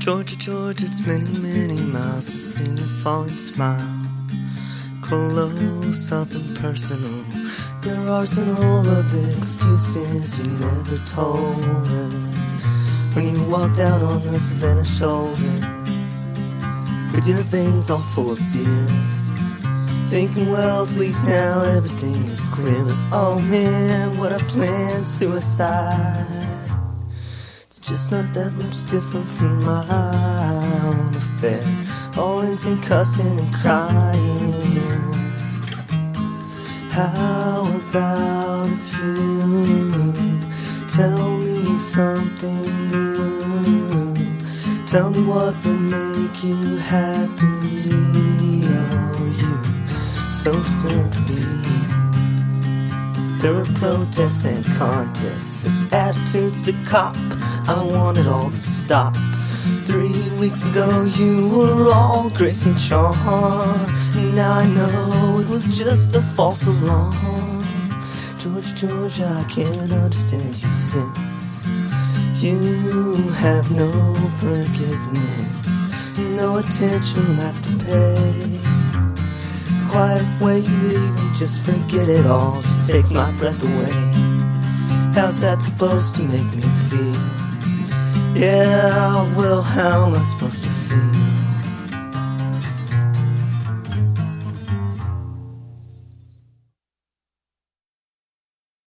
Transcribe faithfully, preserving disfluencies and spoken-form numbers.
Georgia, Georgia, it's many, many miles since I've seen your falling smile. Close up and personal, your arsenal of excuses you never told her. When you walked out on the Savannah shoulder, with your veins all full of beer, thinking, well, at least now everything is clear. But oh man, what a planned suicide. It's just not that much different from my own affair. All ends in cussing and crying. How about if you tell me something new? Tell me what will make you happy. Oh, you so deserve to be. There were protests and contests and attitudes to cop. I want it all to stop. Three weeks ago you were all grace and charm. Now I know it was just a false alarm. Georgia, Georgia, I can't understand you since you have no forgiveness, no attention left to pay. Quiet way you leave and just forget it all just takes my breath away. How's that supposed to make me feel? Yeah, well, how am I supposed to feel?